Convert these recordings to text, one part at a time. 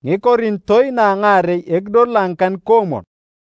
Ng'ikorintoi na ng'arei ekidor langkan komon.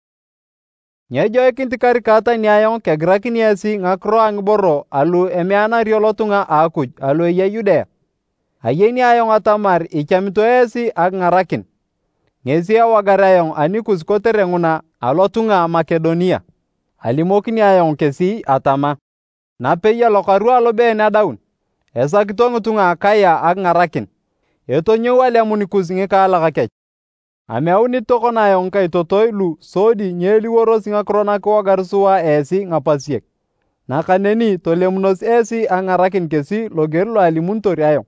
Nyejoikin tikarikata niayong kegirakini esi ngakiro a ngiboro alu emeanario lotung'a a Akuj alu eya Yudea. Ayeni ayong atamar ichamito esi aking'arakin. Ngesi awagar ayong anikus kotere ng'una alotung'a a Makedonia. Alimokini ayong kesi atama, napei alokaru alobeen adaun, esakito ng'itung'a Akaya aking'arakin. Etonyou alemun kus ngikaalak kech. Ameunit tokona ayong kaitotoi lu sodi nyeliworos ngakiro nakiwagar sua esi ngapasiek. Nakaneni tolemunos esi aking'arakin kesi loger lo alimunitor ayong.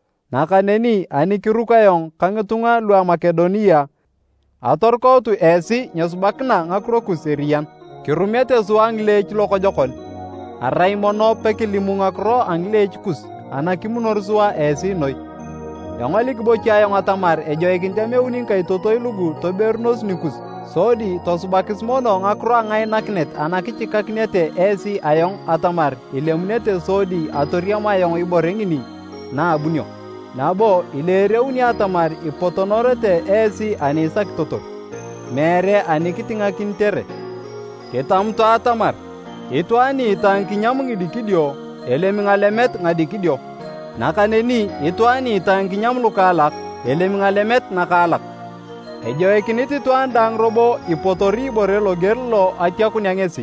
Nakaneni ani kiruk ayong ka ng'itung'a lu a Makedonia, atorukautu esi nyesubakina ngakiro kus eriyan. Kirumete sua ng'ileech lokojokon. Arai mono pekilimu ngakiro a ng'ileech kus anakimunor sua esi noi. Eng'olik bochi ayong atamar ejoikinit emeuni ngikaitotoi lugu toberunos nikus sodi tosubakis mono ngakiro a ng'ainakinet anakichikakinete esi ayong atamar ilemunete sodi atoriam ayong ibore ng'ini na abunio. Nabo ileereuni atamar ipotonorete esi ani isakitotor, mere ani kiting'akinitere. Kitamuto atamar itwaani itaa nkinyam ng'idikidio elemi ng'alemet ng'adikidio. Nakaneni itwaani itaa nkinyam lukaalak elemi ng'alemet nakaalak. Ejoikinit itwaan daang robo ipotori ibore loger lo atiakunia ng'esi,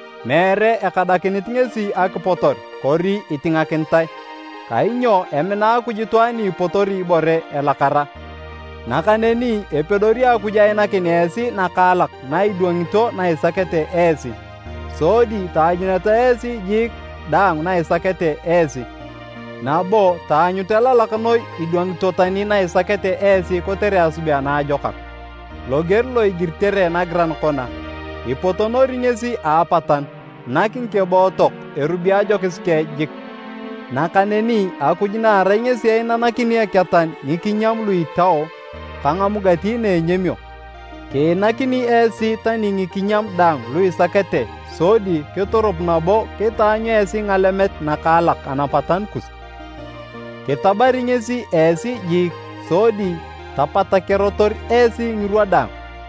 mere ekadakinit ng'esi akipotor kori iting'akinitae. Kainyo emina Akuj itwaani ipotori ibore elakara. Nakaneni epedori Akuj ainakin esi nakaalak na idwang'ito na isakete esi, sodi taanyuneta esi jik daang na isakete esi. Nabo taanyut elalak noi idwang'ito tani na isakete esi kotere asubia naajokak. Loger lo igiritere nagiran kona, ipotonori ng'esi aapatan, nakingkebootok erubi ajokis kee jik. Nakaneni Akuj na arai ng'esi einanakini eketan ng'ikinyam lu itao ka ng'amugati na enyemio. Kiinakini esi tani ng'ikinyam daang lu isakete sodi kitorop nabo kitaanyu esi ng'alemet nakaalak anapatan kus. Kitabari ng'esi esi jik sodi tapatakerotor esi ng'irwa daang.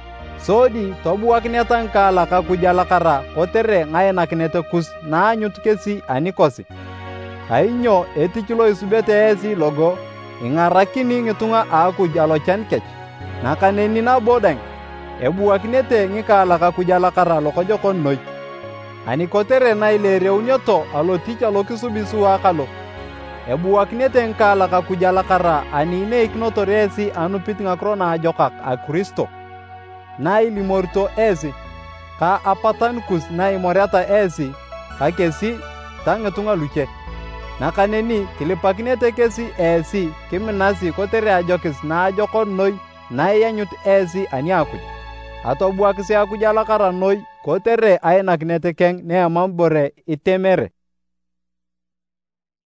Sodi tobuakineta ngikaalak Akuj alakara kotere ng'ainakinete kus naanyut kesi anikosi. Kainyo etich lo isubete esi logo ing'arakini ng'itung'a a Akuj alochan kech. Nakaneni nabo dang ebuakinete ngikaalak Akuj alakara lokojokon noi. Ani kotere na ileereunioto alotich alokisubi sua kalo. Ebuakinete ngikaalak Akuj alakara ani ineikinotor esi anupit ngakiro naajokak a Kristo. Na ilimorito esi ka apatan kus na imoreta esi ka kesi ta ng'itung'a luche. Nakaneni kilipakinete kesi esi kiminasi kotere ajokis naajokon noi na ianyut esi ani Akuj. Atobuakisi Akuj alakara noi kotere ainakinete keng neemam bore itemere.